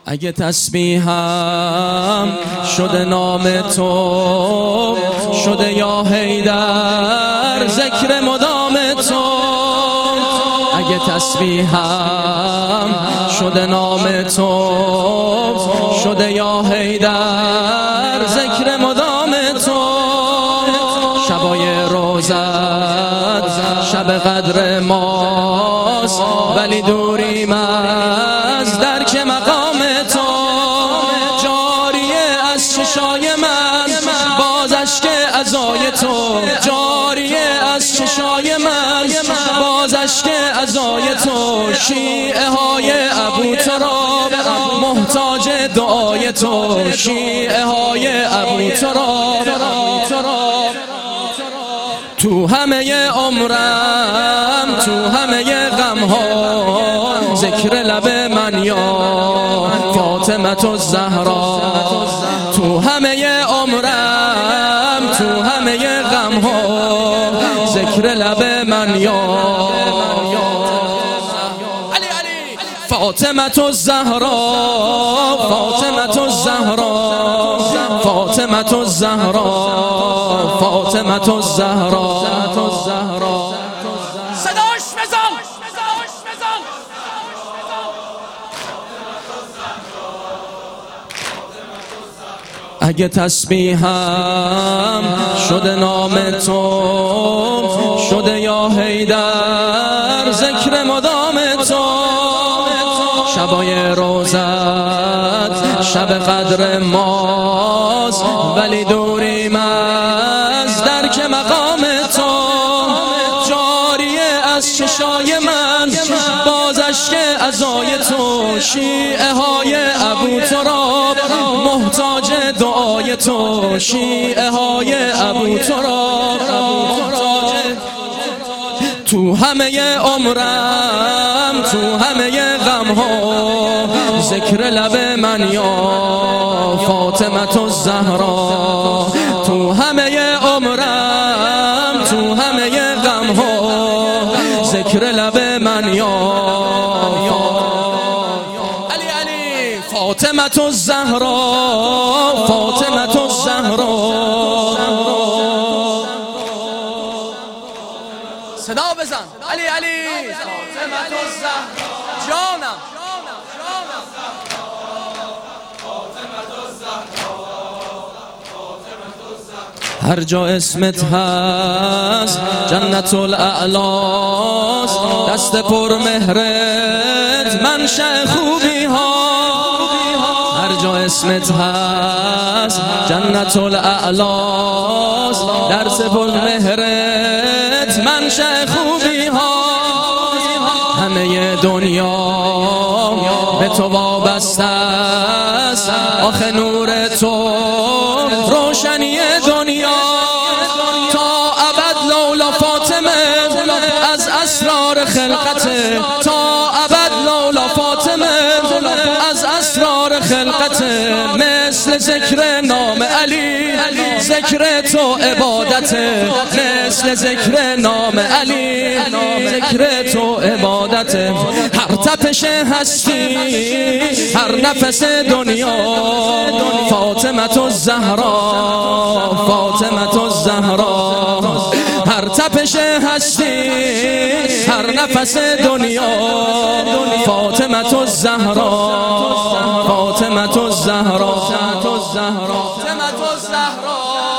اگه تسبیحم شده نام تو، شده یا حیدر ذکر مدام تو. اگه تسبیحم شده نام تو، شده یا حیدر ذکر مدام تو. شبای روزت شب قدر ماست، ولی دوریم از درک مقام تو. جاریه از چشای من باز اشک عزای تو، جاریه از چشای من باز اشک عزای تو. شیعه های ابو تراب محتاج دعای تو، شیعه های ابو تراب. تو همه عمرم، تو همه غم ها، ذکر لب من یا فاطمه الزهرا. تو همه عمرم، تو همه غم ها، ذکر لب من یا فاطمه الزهرا، فاطمه الزهرا، فاطمه الزهرا، فاطمه الزهرا. صداش بزن. اگه تسبیحم شده نام تو، شده یا حیدر ذکر مدام تو. شبای روزت شب قدر ماست، ولی دوریم از درک مقام تو. جاریه از چشای من باز اشک عزای تو. شیعه های ابو تراب محتاج دعای تو، شیعه های ابو تراب. تو همه عمرم، تو همه غم ها، ذکر لب من یا فاطمه الزهرا. تو همه عمرم، تو همه غم ها، ذکر لب من یا فاطمه الزهرا، فاطمه الزهرا. صدا بزن. علی فاطمه الزهرا جانم. هر جا اسمت هست جنت الاعلاست، دست پر مهرت منشأ خوبی ها. هر جا اسمت هست جنت الاعلاست، درس پر مهرت منشأ خوبی ها. همه دنیا به تو وابسته است، آخه نور تو روشنی دنیا. تا ابد لولا فاطمه از اسرار خلقت، تا ابد لولا فاطمه از اسرار خلقت. مثل ذکر نام علی ذکر تو عبادت، مثل ذکر نام علی ذکر تو عبادت. هر تپش هستی، هر نفس دنیا، فاطمه الزهرا، فاطمه الزهرا. هر تپش هستی، هر نفس دنیا، فاطمه الزهرا، فاطمه الزهرا، فاطمه الزهرا.